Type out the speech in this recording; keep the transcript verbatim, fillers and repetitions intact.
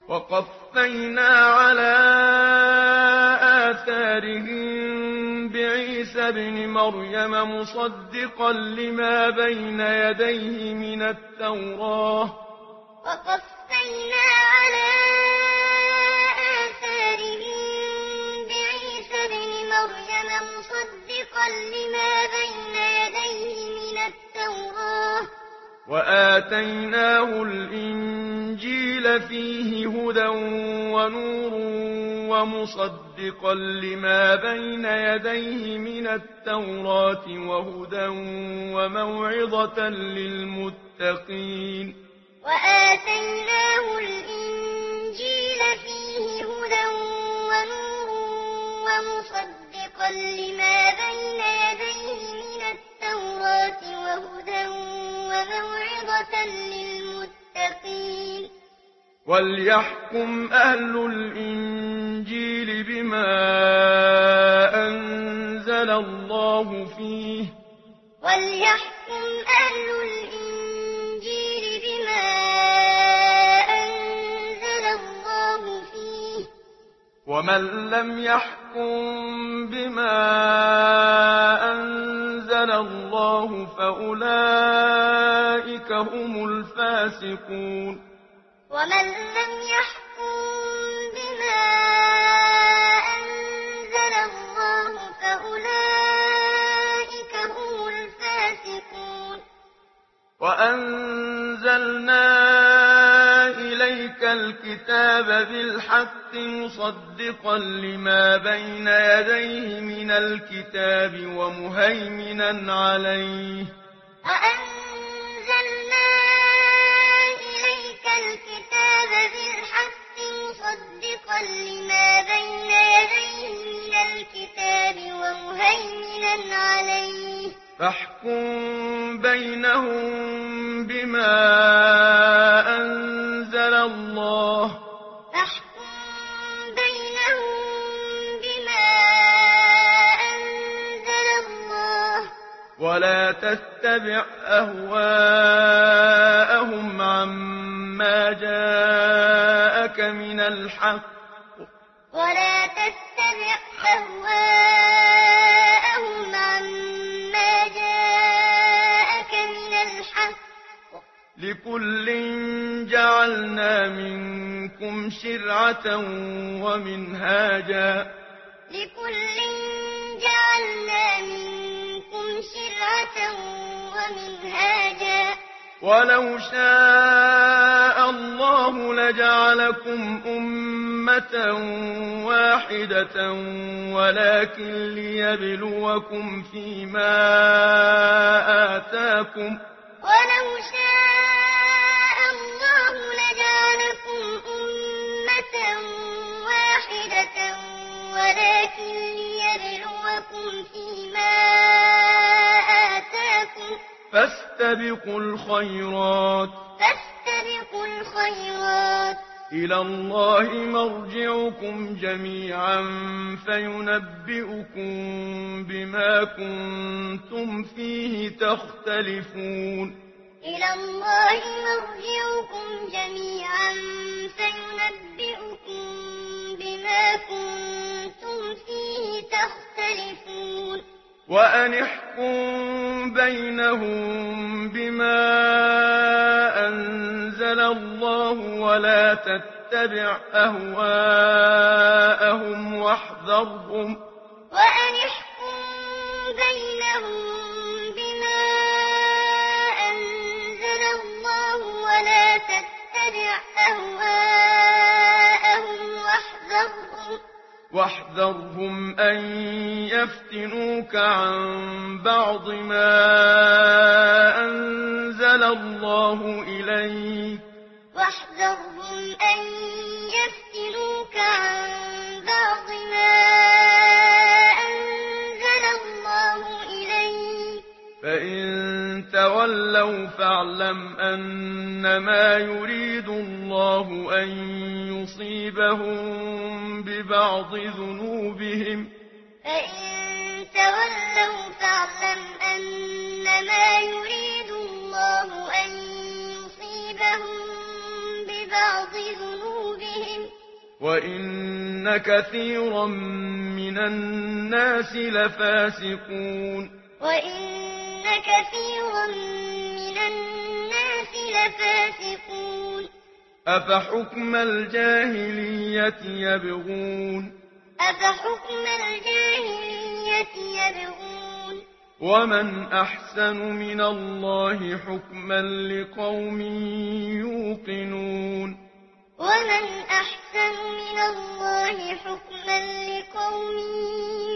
وقفينا على آثارهم بعيسى ابن مريم مصدقا لما بين يديه من التوراة وقفينا على آثارهم بعيسى ابن مريم مصدقا لما بين يديه من التوراة وآتيناه الإنجيل فيه هدى ونور ومصدقا لما بين يديه من التوراة وهدى وموعظة للمتقين وآتيناه الإنجيل فيه هدى ونور ومصدقا لما بين يديه من التوراة وهدى وموعظة للمتقين وليحكم أهل الإنجيل بما أنزل الله فيه وليحكم أهل الإنجيل بما أنزل الله فيه ومن لم يحكم بما أنزل الله فأولئك هم الفاسقون ومن لم يحكم بما أنزل الله فأولئك هم الفاسقون وأنزلنا إليك الكتاب بالحق مصدقا لما بين يديه من الكتاب ومهيمنا عليه وأنزلنا إليك الكتاب بالحق مصدقا لما بين يديه من الكتاب ومهيمنا عليه فاحكم بينهم بما أنزل الله فاحكم بينهم بما أنزل الله ولا تتبع أهواءهم عما جاءك من الحق ولا تتبع أهواءهم عما جاءك من الحق لكل جعلنا منكم شرعة ومنهاجا لكل جعلنا منكم شرعة ومنهاجا ولو شاء الله لجعلكم أمة واحدة ولكن ليبلوكم فيما آتاكم ولو شاء الله لجعلكم أمة واحدة ولكن ليبلوكم فيما آتاكم فاستبقوا الخيرات فاستبقوا الخيرات إلى الله مرجعكم جميعا فينبئكم بما كنتم فيه تختلفون إلى الله مرجعكم جميعا فينبئكم بما كنتم فيه تختلفون وأن احكم بينهم بما أنزل الله ولا تتبع أهواءهم واحذرهم وأن احكم بينهم بما أنزل الله ولا تتبع أهواءهم واحذرهم واحذرهم أن يفتنوك عن بعض ما أنزل الله إليك واحذرهم أن يفتنوك عن بعض ما أنزل الله إليك فإن تولوا فاعلم أنما يريد الله أن يصيبهم ببعض ذنوبهم فإن تولوا فاعلم أنما يريد الله أن يصيبهم ببعض ذنوبهم وَإِنَّ كَثِيرًا مِّنَ النَّاسِ لَفَاسِقُونَ وَإِنَّ كَثِيرًا مِّنَ النَّاسِ لَفَاسِقُونَ أَفَحُكْمَ الْجَاهِلِيَّةِ يَبْغُونَ أَفَحُكْمَ الْجَاهِلِيَّةِ يَبْغُونَ وَمَنْ أَحْسَنُ مِنَ اللَّهِ حُكْمًا لِّقَوْمٍ يُوقِنُونَ وَمَنْ أَحْسَنُ مِنَ اللَّهِ حُكْمًا لِّقَوْمٍ